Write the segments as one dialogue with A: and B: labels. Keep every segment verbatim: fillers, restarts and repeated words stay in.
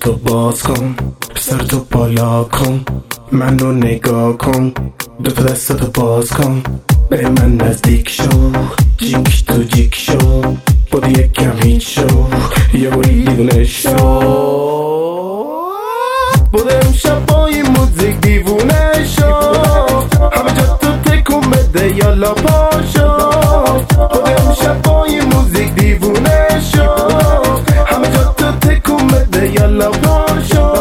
A: چشماتو باز کن، سرتو بالا کن، منو نگاه کن، دوتا دستاتو باز کن، به من نزدیک شو، جیک تو جیک شو، بودی یکم هیچ شو، یه بوری دیوونه شو. بود امشب با این موزیک دیوونه شو، همه جا تو تکون بده یالا پاشو. بود امشب با این موزیک دیوونه شو، همه جا تو تکون بده یالا پاشو.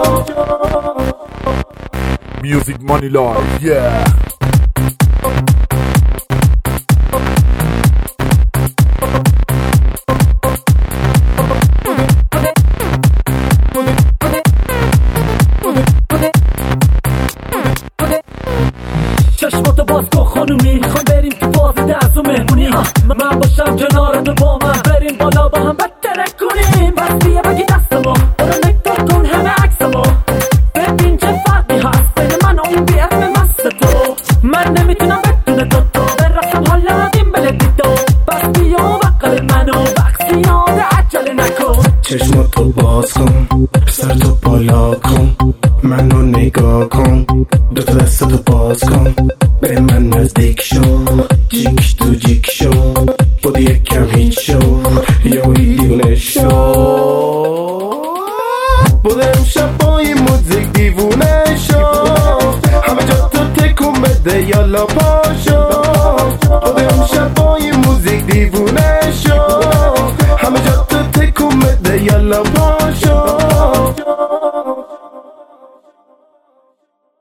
B: Music Money Life, yeah.
C: چشماتو باز کن خانومی، میخوام بریم تو فاز درس و مهمونی. من باشم کنارت با من، بریم بالا با هم بدترک کنیم. بس بیه بگی دستمو برو نگاه کن همه عکسمو، ببین چه فرقی هست بین من و این بی اسم مست تو. من نمیتونم بدون تو تو برسم حالا دیم بلدی تو. بس بیا بقل منو بخشی یاده عجله نکن.
A: چشماتو باز کن، سرتو بالا کن، منو نگاه کن، دوتا دستاتو باز کن، به من نزدیک شو، جیک تو جیک شو، بودی یکم هیچ شو، یه بوری دیوونه شو. بود امشب با این موزیک دیوونه شو، همه جا تو تکون بده یالا پاشو. بود امشب با این موزیک دیوونه